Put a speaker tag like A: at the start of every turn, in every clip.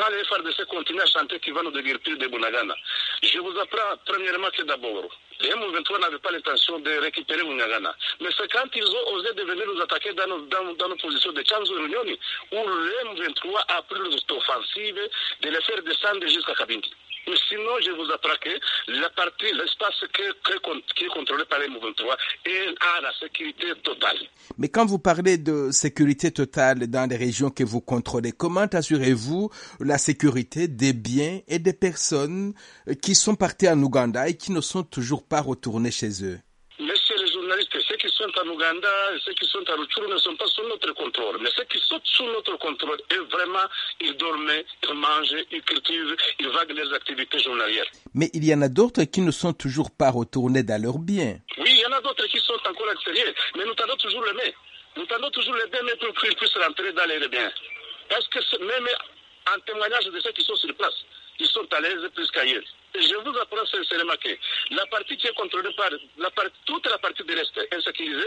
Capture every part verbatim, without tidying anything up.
A: quand les F A R D C continuent à chanter qu'ils vont nous déguerpir de Bunagana, je vous apprends premièrement que d'abord, les M vingt-trois n'avaient pas l'intention de récupérer Bunagana. Mais c'est quand ils ont osé de venir nous attaquer dans nos, dans, dans nos positions de Chanzo Réunion, où le M vingt-trois a pris l'offensive de les faire descendre jusqu'à Kabindi. Mais sinon, je vous apprends que la partie, l'espace qui, qui est contrôlé par les M vingt-trois a la sécurité totale.
B: Mais quand vous parlez de sécurité totale dans les régions que vous contrôlez, comment assurez-vous la sécurité des biens et des personnes qui sont partis en Ouganda et qui ne sont toujours pas retournés chez eux?
A: Messieurs les journalistes, ceux qui sont en Ouganda et ceux qui sont à Rutshuru ne sont pas sous notre contrôle. Mais ceux qui sont sous notre contrôle, et vraiment, ils dorment, ils mangent, ils cultivent, ils vaguent leurs activités journalières.
B: Mais il y en a d'autres qui ne sont toujours pas retournés dans leurs biens.
A: Oui, il y en a d'autres qui sont encore à l'extérieur, mais nous tendons toujours les mains. Nous tendons toujours les mains pour qu'ils puissent rentrer dans les biens. Parce que même en témoignage de ceux qui sont sur place, ils sont à l'aise plus qu'ailleurs. Et je vous apprends sincèrement que la partie qui est contrôlée par la partie, toute la partie de l'Est est insécurisée,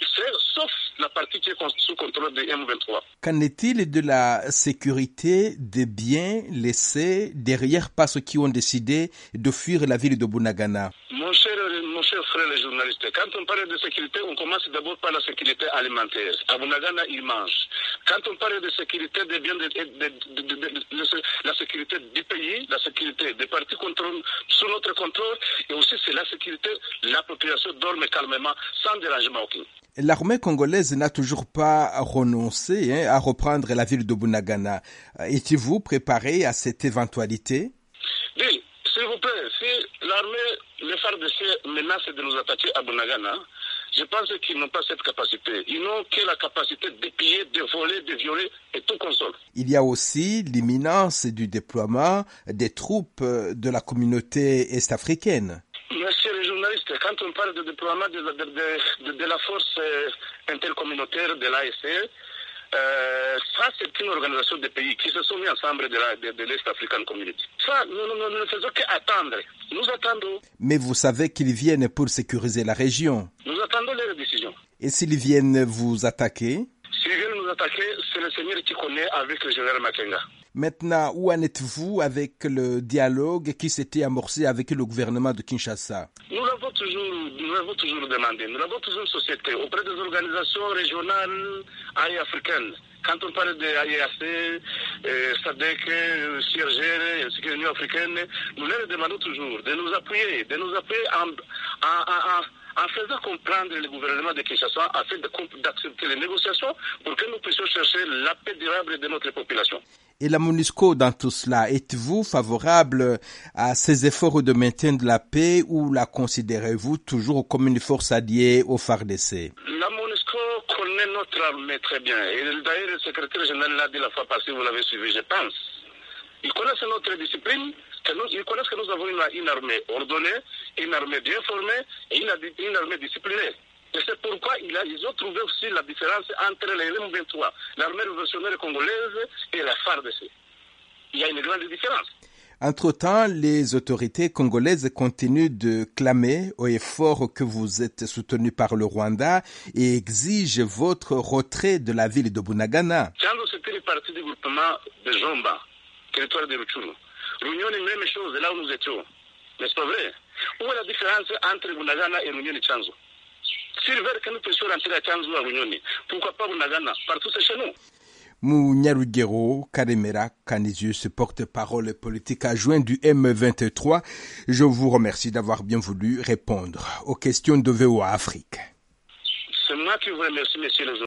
A: sauf la partie qui est sous contrôle des M vingt-trois.
B: Qu'en est-il de la sécurité des biens laissés derrière par ceux qui ont décidé de fuir la ville de Bunagana?
A: Mon cher, mon cher frère les journalistes, quand on parle de sécurité, on commence d'abord par la sécurité alimentaire. À Bunagana, ils mangent. Quand on parle de sécurité des biens, de, de, de, de, de, de, de la sécurité du pays, la sécurité des partis contrôlés sous notre contrôle, et aussi c'est la sécurité, la population dorme calmement, sans dérangement aucun.
B: L'armée congolaise n'a toujours pas renoncé hein, à reprendre la ville de Bunagana. Étiez-vous préparé à cette éventualité?
A: Oui, s'il vous plaît, si l'armée, les F A R D C menacent de nous attaquer à Bunagana, je pense qu'ils n'ont pas cette capacité. Ils n'ont que la capacité de piller, de voler, de violer et tout console. Il
B: y a aussi l'imminence du déploiement des troupes de la communauté est-africaine.
A: Monsieur les journalistes, quand on parle de déploiement de, de, de, de, de la force intercommunautaire de l'A E C, euh, ça c'est une organisation de pays qui se sont mis ensemble de, la, de, de l'Est African Community. Ça, nous, nous, nous ne faisons qu'attendre. Nous attendons.
B: Mais vous savez qu'ils viennent pour sécuriser la région.
A: Nous attendons leurs décisions.
B: Et s'ils viennent vous attaquer?
A: S'ils viennent nous attaquer, c'est le Seigneur qui connaît avec le général Makenga.
B: Maintenant, où en êtes-vous avec le dialogue qui s'était amorcé avec le gouvernement de Kinshasa?
A: Nous l'avons toujours, nous l'avons toujours demandé. Nous l'avons toujours société auprès des organisations régionales et africaines. Quand on parle de A E A C, euh, S A D C, C I R G R, ainsi que l'Union africaine, nous leur demandons toujours de nous appuyer, de nous appuyer en, en, en, en faisant comprendre le gouvernement de Kinshasa afin d'accepter les négociations pour que nous puissions chercher la paix durable de notre population.
B: Et la MONUSCO dans tout cela, êtes-vous favorable à ces efforts de maintien de la paix ou la considérez-vous toujours comme une force alliée au F A R D C?
A: La MONUSCO connaît notre armée très bien. Et d'ailleurs, le secrétaire général l'a dit la fois passée, vous l'avez suivi, je pense. Ils connaissent notre discipline, que nous, ils connaissent que nous avons une, une armée ordonnée, une armée bien formée et une, une armée disciplinée. Et c'est pourquoi il a, ils ont trouvé aussi la différence entre les M vingt-trois, l'armée révolutionnaire congolaise et la F A R D C. Il y a une grande différence.
B: Entre-temps, les autorités congolaises continuent de clamer au effort que vous êtes soutenu par le Rwanda et exigent votre retrait de la ville de Bunagana.
A: Chanzo, c'était une partie du groupement de Jomba, territoire de Rutshuru. L'Union est la même chose là où nous étions. N'est-ce pas vrai? Où est la différence entre Bunagana et l'Union et Chanzo? S'ils veulent que nous puissions rentrer à Chanzo à l'Union, pourquoi pas Bunagana? Partout c'est chez nous.
B: Munyarugero Karemera Canisius, porte-parole politique adjoint du M vingt-trois. Je vous remercie d'avoir bien voulu répondre aux questions de V O A Afrique.
A: C'est moi qui vous remercie, messieurs les